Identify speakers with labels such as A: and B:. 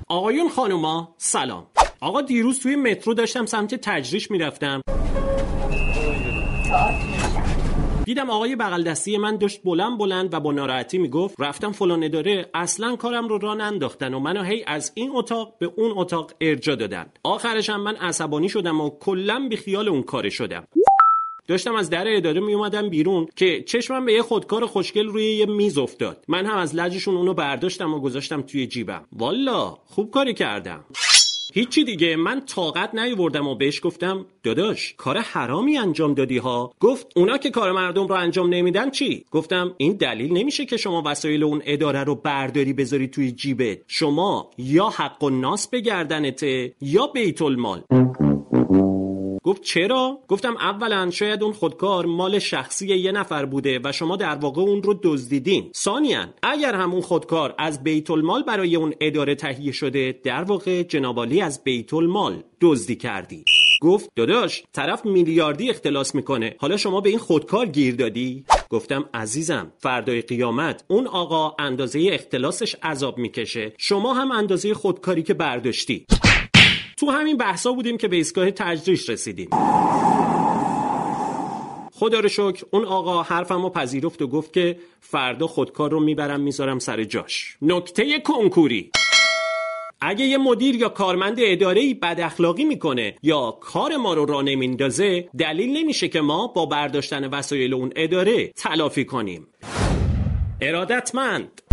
A: آقایون خانوما سلام. آقا دیروز توی مترو داشتم سمت تجریش میرفتم، دیدم آقای بغل دستی من داشت بلند و با ناراحتی میگفت رفتم فلان اداره، اصلا کارم رو راه ننداختن و منو هی از این اتاق به اون اتاق ارجاع دادن. آخرش هم من عصبانی شدم و کلا بی خیال اون کار شدم. داشتم از در اداره می اومدم بیرون که چشمم به یه خودکار خوشگل روی یه میز افتاد. من هم از لجشون اونو برداشتم و گذاشتم توی جیبم. والا خوب کاری کردم. هیچی دیگه، من طاقت نیاوردم و بهش گفتم داداش کار حرامی انجام دادی ها. گفت اونا که کار مردم رو انجام نمیدن چی؟ گفتم این دلیل نمیشه که شما وسایل اون اداره رو برداری بذاری توی جیبت. شما یا حق الناس به گردنته یا بیت المال. گفت چرا؟ گفتم اولا شاید اون خودکار مال شخصی یه نفر بوده و شما در واقع اون رو دزدیدین. ثانیاً اگر همون خودکار از بیت المال برای اون اداره تهیه شده، در واقع جناب عالی از بیت المال دزدی کردی. گفت داداش طرف میلیاردی اختلاس میکنه، حالا شما به این خودکار گیر دادی؟ گفتم عزیزم فردای قیامت اون آقا اندازه اختلاسش عذاب میکشه، شما هم اندازه خودکاری که برداشتی. تو همین بحثا بودیم که به ایستگاه تجریش رسیدیم. خدا رو شکر اون آقا حرفمو پذیرفت و گفت که فردا خودکار رو میبرم میذارم سر جاش. نکته کنکوری: اگه یه مدیر یا کارمند اداره‌ای بد اخلاقی میکنه یا کار ما رو راه نمیندازه، دلیل نمیشه که ما با برداشتن وسایل اون اداره تلافی کنیم. ارادتمند.